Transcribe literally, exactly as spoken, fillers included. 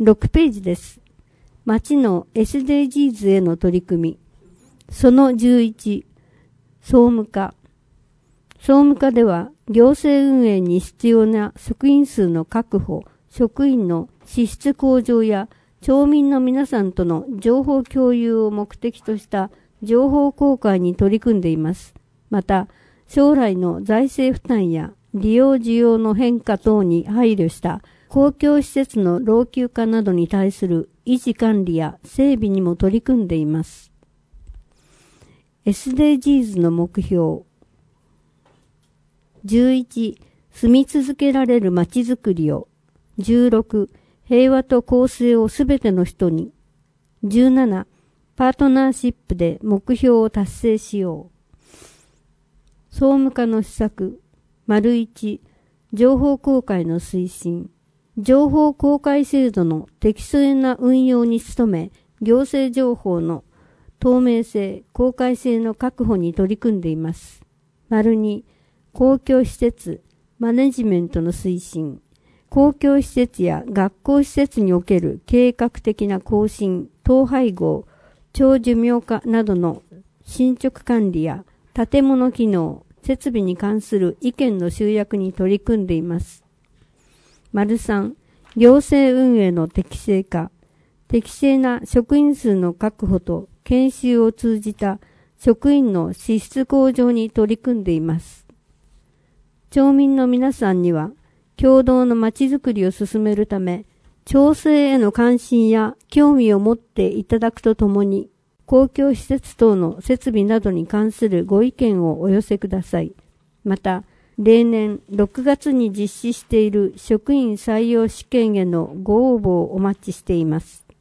ろくページです。町の エスディージーズ への取り組み。そのじゅういち、総務課。総務課では行政運営に必要な職員数の確保、職員の資質向上や町民の皆さんとの情報共有を目的とした情報公開に取り組んでいます。また、将来の財政負担や利用需要の変化等に配慮した公共施設の老朽化などに対する維持管理や整備にも取り組んでいます。エスディージーズ の目標。じゅういち、住み続けられるまちづくりを。じゅうろく、平和と公正をすべての人に。じゅうなな、パートナーシップで目標を達成しよう。総務課の施策。丸いち、情報公開の推進。情報公開制度の適正な運用に努め、行政情報の透明性、公開性の確保に取り組んでいます。丸に、公共施設、マネジメントの推進。公共施設や学校施設における計画的な更新、統廃合、長寿命化などの進捗管理や建物機能、設備に関する意見の集約に取り組んでいます。丸さん、行政運営の適正化。適正な職員数の確保と研修を通じた職員の資質向上に取り組んでいます。町民の皆さんには、共同のまちづくりを進めるため、町政への関心や興味を持っていただくとともに、公共施設等の設備などに関するご意見をお寄せください。また、例年ろくがつに実施している職員採用試験へのご応募をお待ちしています。